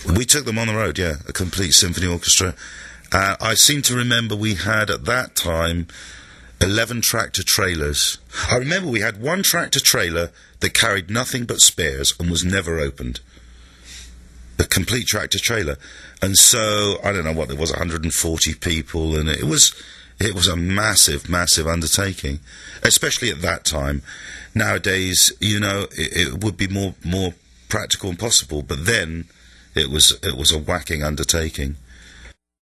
We took them on the road, yeah, a complete symphony orchestra. I seem to remember we had, at that time, 11 tractor trailers. I remember we had one tractor trailer that carried nothing but spares and was never opened. A complete tractor trailer. And so, I don't know what, there was 140 people, and it was a massive, massive undertaking, especially at that time. Nowadays, you know, it would be more practical and possible, but then it was a whacking undertaking.